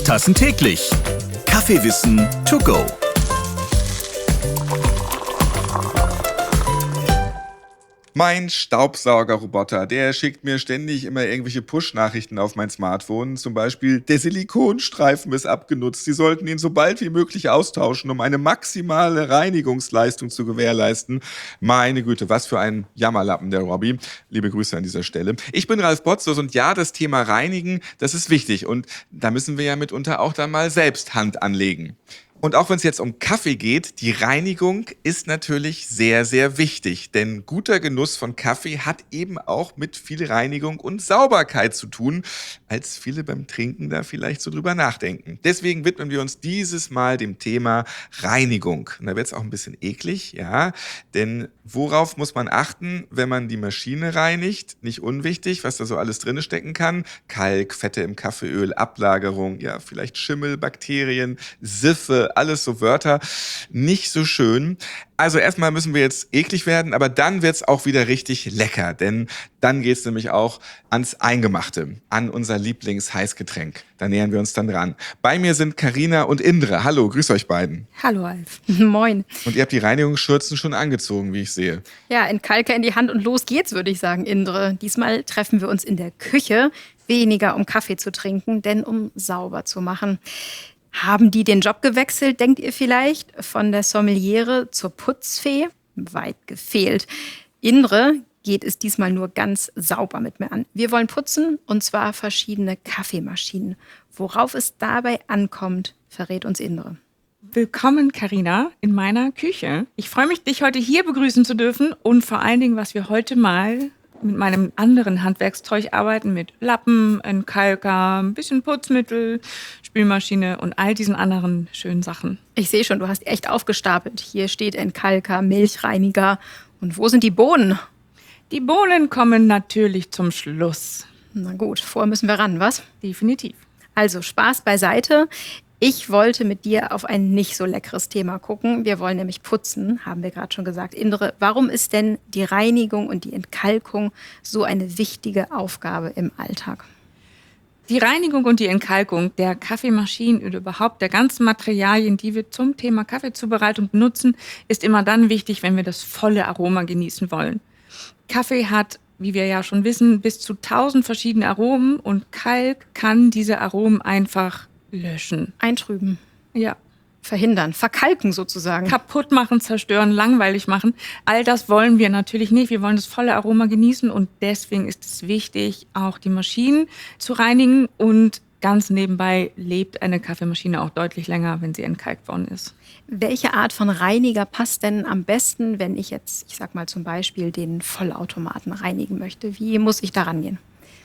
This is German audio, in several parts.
Tassen täglich. Kaffeewissen to go. Mein Staubsaugerroboter, der schickt mir ständig immer irgendwelche Push-Nachrichten auf mein Smartphone. Zum Beispiel, der Silikonstreifen ist abgenutzt. Sie sollten ihn so bald wie möglich austauschen, um eine maximale Reinigungsleistung zu gewährleisten. Meine Güte, was für ein Jammerlappen, der Robby. Liebe Grüße an dieser Stelle. Ich bin Ralf Potzus und ja, das Thema Reinigen, das ist wichtig. Und da müssen wir ja mitunter auch dann mal selbst Hand anlegen. Und auch wenn es jetzt um Kaffee geht, die Reinigung ist natürlich sehr, sehr wichtig. Denn guter Genuss von Kaffee hat eben auch mit viel Reinigung und Sauberkeit zu tun, als viele beim Trinken da vielleicht so drüber nachdenken. Deswegen widmen wir uns dieses Mal dem Thema Reinigung. Und da wird es auch ein bisschen eklig, ja. Denn worauf muss man achten, wenn man die Maschine reinigt? Nicht unwichtig, was da so alles drin stecken kann. Kalk, Fette im Kaffeeöl, Ablagerung, ja, vielleicht Schimmel, Bakterien, Siffe, alles so Wörter, nicht so schön. Also erstmal müssen wir jetzt eklig werden, aber dann wird's auch wieder richtig lecker, denn dann geht's nämlich auch ans Eingemachte, an unser Lieblings-Heißgetränk. Da nähern wir uns dann dran. Bei mir sind Carina und Indre. Hallo, grüß euch beiden. Hallo Alf. Moin. Und ihr habt die Reinigungsschürzen schon angezogen, wie ich sehe. Ja, Entkalker in die Hand und los geht's, würde ich sagen, Indre. Diesmal treffen wir uns in der Küche, weniger um Kaffee zu trinken, denn um sauber zu machen. Haben die den Job gewechselt, denkt ihr vielleicht? Von der Sommeliere zur Putzfee? Weit gefehlt. Indre geht es diesmal nur ganz sauber mit mir an. Wir wollen putzen, und zwar verschiedene Kaffeemaschinen. Worauf es dabei ankommt, verrät uns Indre. Willkommen, Carina, in meiner Küche. Ich freue mich, dich heute hier begrüßen zu dürfen und vor allen Dingen, was wir heute mal mit meinem anderen Handwerkszeug arbeiten, mit Lappen, Entkalker, ein bisschen Putzmittel, Spülmaschine und all diesen anderen schönen Sachen. Ich sehe schon, du hast echt aufgestapelt. Hier steht Entkalker, Milchreiniger. Und wo sind die Bohnen? Die Bohnen kommen natürlich zum Schluss. Na gut, vorher müssen wir ran, was? Definitiv. Also Spaß beiseite. Ich wollte mit dir auf ein nicht so leckeres Thema gucken. Wir wollen nämlich putzen, haben wir gerade schon gesagt. Indre, warum ist denn die Reinigung und die Entkalkung so eine wichtige Aufgabe im Alltag? Die Reinigung und die Entkalkung der Kaffeemaschinen oder überhaupt der ganzen Materialien, die wir zum Thema Kaffeezubereitung benutzen, ist immer dann wichtig, wenn wir das volle Aroma genießen wollen. Kaffee hat, wie wir ja schon wissen, bis zu 1000 verschiedene Aromen und Kalk kann diese Aromen einfach löschen. Eintrüben. Ja. Verhindern, verkalken sozusagen. Kaputt machen, zerstören, langweilig machen. All das wollen wir natürlich nicht. Wir wollen das volle Aroma genießen und deswegen ist es wichtig, auch die Maschinen zu reinigen. Und ganz nebenbei lebt eine Kaffeemaschine auch deutlich länger, wenn sie entkalkt worden ist. Welche Art von Reiniger passt denn am besten, wenn ich jetzt, ich sag mal zum Beispiel, den Vollautomaten reinigen möchte? Wie muss ich da rangehen?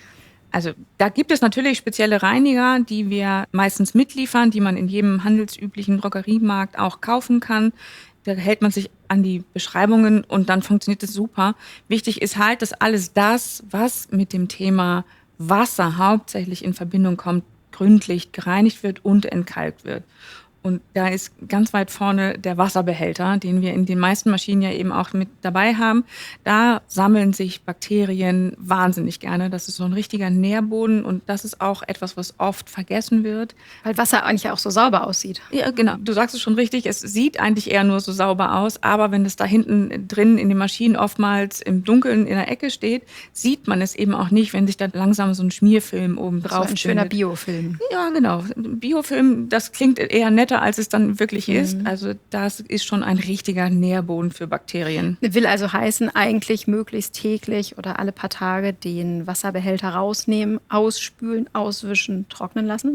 Also da gibt es natürlich spezielle Reiniger, die wir meistens mitliefern, die man in jedem handelsüblichen Drogeriemarkt auch kaufen kann. Da hält man sich an die Beschreibungen und dann funktioniert es super. Wichtig ist halt, dass alles das, was mit dem Thema Wasser hauptsächlich in Verbindung kommt, gründlich gereinigt wird und entkalkt wird. Und da ist ganz weit vorne der Wasserbehälter, den wir in den meisten Maschinen ja eben auch mit dabei haben. Da sammeln sich Bakterien wahnsinnig gerne. Das ist so ein richtiger Nährboden und das ist auch etwas, was oft vergessen wird. Weil Wasser eigentlich auch so sauber aussieht. Ja, genau. Du sagst es schon richtig. Es sieht eigentlich eher nur so sauber aus, aber wenn es da hinten drin in den Maschinen oftmals im Dunkeln in der Ecke steht, sieht man es eben auch nicht, wenn sich da langsam so ein Schmierfilm oben drauf So ein schöner Biofilm. Ja, genau. Biofilm, das klingt eher netter, als es dann wirklich ist. Also das ist schon ein richtiger Nährboden für Bakterien. Will also heißen, eigentlich möglichst täglich oder alle paar Tage den Wasserbehälter rausnehmen, ausspülen, auswischen, trocknen lassen?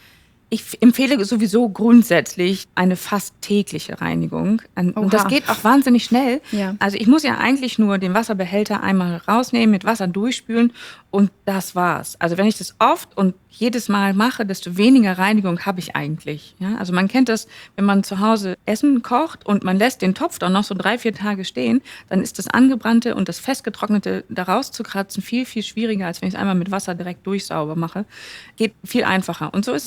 Ich empfehle sowieso grundsätzlich eine fast tägliche Reinigung. Und das geht auch wahnsinnig schnell. Ja. Also ich muss ja eigentlich nur den Wasserbehälter einmal rausnehmen, mit Wasser durchspülen und das war's. Also wenn ich das oft und jedes Mal mache, desto weniger Reinigung habe ich eigentlich. Ja? Also man kennt das, wenn man zu Hause Essen kocht und man lässt den Topf dann noch so 3-4 Tage stehen, dann ist das Angebrannte und das Festgetrocknete da rauszukratzen viel, viel schwieriger, als wenn ich es einmal mit Wasser direkt durchsauber mache. Geht viel einfacher. Und so ist es mit Kaffeemaschinen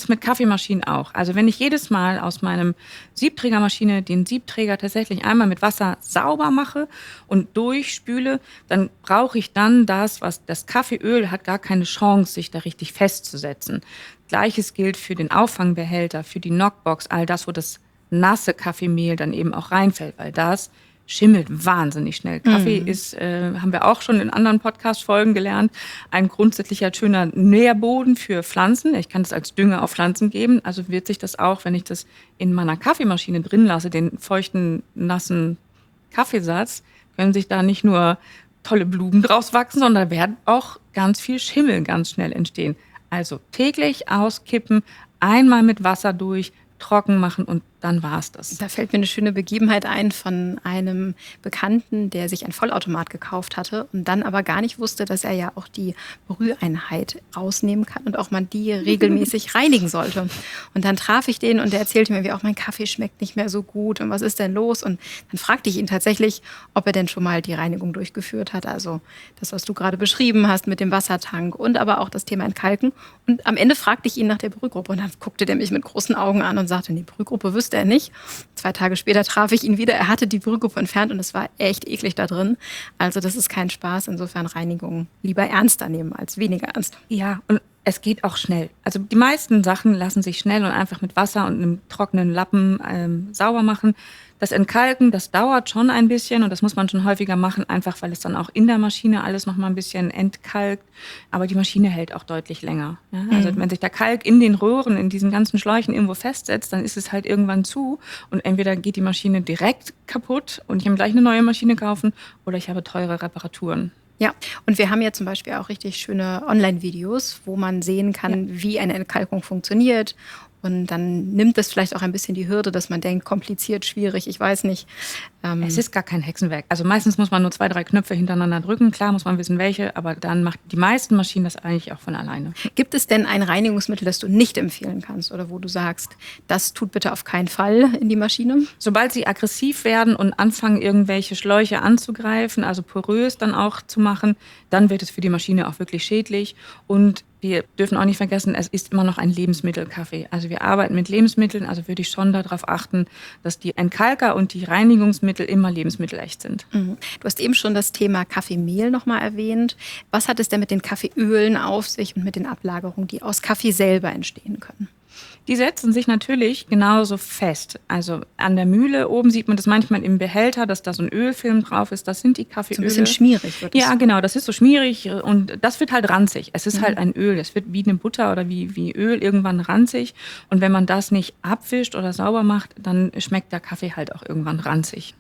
Kaffeemaschinen auch. Also wenn ich jedes Mal aus meinem Siebträgermaschine den Siebträger tatsächlich einmal mit Wasser sauber mache und durchspüle, dann brauche ich dann das Kaffeeöl hat gar keine Chance, sich da richtig festzusetzen. Gleiches gilt für den Auffangbehälter, für die Knockbox, all das, wo das nasse Kaffeemehl dann eben auch reinfällt, weil das schimmelt wahnsinnig schnell. Kaffee ist, haben wir auch schon in anderen Podcast-Folgen gelernt, ein grundsätzlicher schöner Nährboden für Pflanzen. Ich kann das als Dünger auf Pflanzen geben. Also wird sich das auch, wenn ich das in meiner Kaffeemaschine drin lasse, den feuchten, nassen Kaffeesatz, können sich da nicht nur tolle Blumen draus wachsen, sondern werden auch ganz viel Schimmel ganz schnell entstehen. Also täglich auskippen, einmal mit Wasser durch, trocken machen und dann war's das. Da fällt mir eine schöne Begebenheit ein von einem Bekannten, der sich ein Vollautomat gekauft hatte und dann aber gar nicht wusste, dass er ja auch die Brüheinheit rausnehmen kann und auch man die regelmäßig reinigen sollte. Und dann traf ich den und der erzählte mir, wie auch mein Kaffee schmeckt nicht mehr so gut und was ist denn los? Und dann fragte ich ihn tatsächlich, ob er denn schon mal die Reinigung durchgeführt hat. Also das, was du gerade beschrieben hast mit dem Wassertank und aber auch das Thema Entkalken. Und am Ende fragte ich ihn nach der Brühgruppe und dann guckte der mich mit großen Augen an und sagte, die Brühgruppe wüsste er nicht. 2 Tage später traf ich ihn wieder. Er hatte die Brühgruppe entfernt und es war echt eklig da drin. Also das ist kein Spaß. Insofern Reinigung lieber ernster nehmen als weniger ernst. Ja, und es geht auch schnell. Also die meisten Sachen lassen sich schnell und einfach mit Wasser und einem trockenen Lappen sauber machen. Das Entkalken, das dauert schon ein bisschen und das muss man schon häufiger machen, einfach weil es dann auch in der Maschine alles noch mal ein bisschen entkalkt. Aber die Maschine hält auch deutlich länger. Ja? Also wenn sich der Kalk in den Röhren, in diesen ganzen Schläuchen irgendwo festsetzt, dann ist es halt irgendwann zu und entweder geht die Maschine direkt kaputt und ich kann gleich eine neue Maschine kaufen oder ich habe teure Reparaturen. Ja, und wir haben ja zum Beispiel auch richtig schöne Online-Videos, wo man sehen kann, wie eine Entkalkung funktioniert. Und dann nimmt es vielleicht auch ein bisschen die Hürde, dass man denkt, kompliziert, schwierig, ich weiß nicht. Es ist gar kein Hexenwerk. Also meistens muss man nur 2, 3 Knöpfe hintereinander drücken. Klar muss man wissen, welche, aber dann macht die meisten Maschinen das eigentlich auch von alleine. Gibt es denn ein Reinigungsmittel, das du nicht empfehlen kannst oder wo du sagst, das tut bitte auf keinen Fall in die Maschine? Sobald sie aggressiv werden und anfangen, irgendwelche Schläuche anzugreifen, also porös dann auch zu machen, dann wird es für die Maschine auch wirklich schädlich. Und wir dürfen auch nicht vergessen, es ist immer noch ein Lebensmittelkaffee. Also wir arbeiten mit Lebensmitteln, also würde ich schon darauf achten, dass die Entkalker und die Reinigungsmittel immer lebensmittelecht sind. Du hast eben schon das Thema Kaffeemehl nochmal erwähnt. Was hat es denn mit den Kaffeeölen auf sich und mit den Ablagerungen, die aus Kaffee selber entstehen können? Die setzen sich natürlich genauso fest. Also an der Mühle oben sieht man das manchmal im Behälter, dass da so ein Ölfilm drauf ist. Das sind die Kaffeeöle. So ein bisschen schmierig wird es. Ja, genau, das ist so schmierig und das wird halt ranzig. Es ist halt ein Öl. Es wird wie eine Butter oder wie Öl irgendwann ranzig. Und wenn man das nicht abwischt oder sauber macht, dann schmeckt der Kaffee halt auch irgendwann ranzig.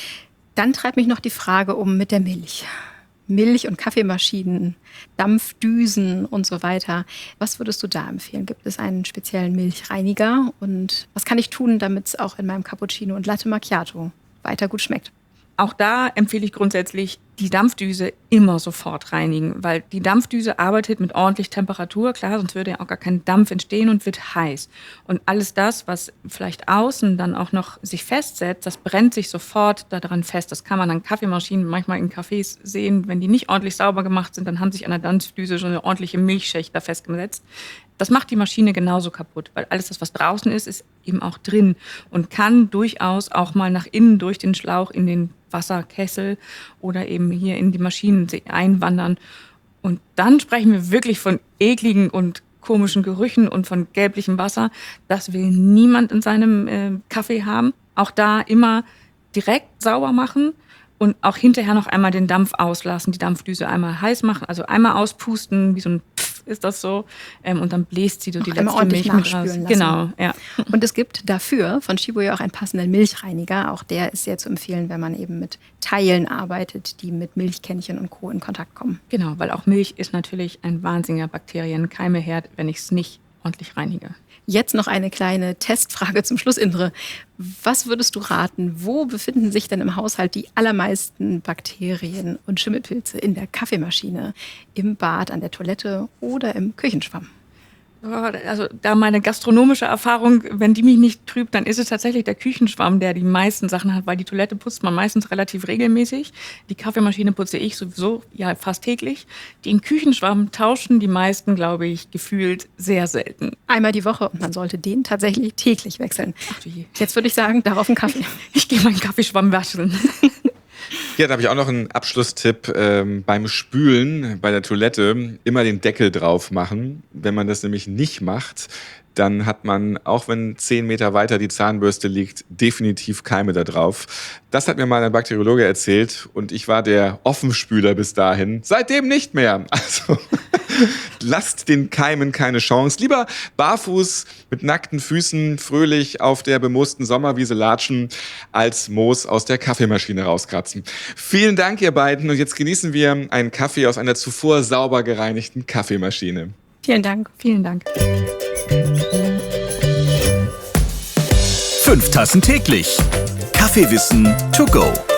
Dann treibt mich noch die Frage um mit der Milch. Milch- und Kaffeemaschinen, Dampfdüsen und so weiter. Was würdest du da empfehlen? Gibt es einen speziellen Milchreiniger? Und was kann ich tun, damit es auch in meinem Cappuccino und Latte Macchiato weiter gut schmeckt? Auch da empfehle ich grundsätzlich, die Dampfdüse immer sofort reinigen, weil die Dampfdüse arbeitet mit ordentlich Temperatur, klar, sonst würde ja auch gar kein Dampf entstehen und wird heiß. Und alles das, was vielleicht außen dann auch noch sich festsetzt, das brennt sich sofort daran fest. Das kann man an Kaffeemaschinen manchmal in Cafés sehen, wenn die nicht ordentlich sauber gemacht sind, dann haben sich an der Dampfdüse schon eine ordentliche Milchschicht da festgesetzt. Das macht die Maschine genauso kaputt, weil alles das, was draußen ist, ist eben auch drin und kann durchaus auch mal nach innen durch den Schlauch in den Wasserkessel oder eben hier in die Maschinen einwandern. Und dann sprechen wir wirklich von ekligen und komischen Gerüchen und von gelblichem Wasser. Das will niemand in seinem Kaffee haben. Auch da immer direkt sauber machen und auch hinterher noch einmal den Dampf auslassen, die Dampfdüse einmal heiß machen, also einmal auspusten, wie so ein Pff ist das so, und dann bläst sie so die letzte Milch mit raus. Lassen. Genau, ja. Und es gibt dafür von Shibuya auch einen passenden Milchreiniger. Auch der ist sehr zu empfehlen, wenn man eben mit Teilen arbeitet, die mit Milchkännchen und Co. in Kontakt kommen. Genau, weil auch Milch ist natürlich ein wahnsinniger Bakterienkeimelherd, wenn ich es nicht ordentlich reinige. Jetzt noch eine kleine Testfrage zum Schluss, Indre. Was würdest du raten? Wo befinden sich denn im Haushalt die allermeisten Bakterien und Schimmelpilze? In der Kaffeemaschine, im Bad, an der Toilette oder im Küchenschwamm? Also da meine gastronomische Erfahrung, wenn die mich nicht trübt, dann ist es tatsächlich der Küchenschwamm, der die meisten Sachen hat, weil die Toilette putzt man meistens relativ regelmäßig. Die Kaffeemaschine putze ich sowieso ja fast täglich. Den Küchenschwamm tauschen die meisten, glaube ich, gefühlt sehr selten. Einmal die Woche und man sollte den tatsächlich täglich wechseln. Ach du je. Jetzt würde ich sagen, darauf einen Kaffee. Ich gehe meinen Kaffeeschwamm waschen. Ja, da habe ich auch noch einen Abschlusstipp. Beim Spülen bei der Toilette immer den Deckel drauf machen. Wenn man das nämlich nicht macht, dann hat man, auch wenn 10 Meter weiter die Zahnbürste liegt, definitiv Keime da drauf. Das hat mir mal ein Bakteriologe erzählt und ich war der Offenspüler bis dahin. Seitdem nicht mehr. Also lasst den Keimen keine Chance. Lieber barfuß mit nackten Füßen fröhlich auf der bemoosten Sommerwiese latschen, als Moos aus der Kaffeemaschine rauskratzen. Vielen Dank, ihr beiden. Und jetzt genießen wir einen Kaffee aus einer zuvor sauber gereinigten Kaffeemaschine. Vielen Dank. Vielen Dank. 5 Tassen täglich. Kaffeewissen to go.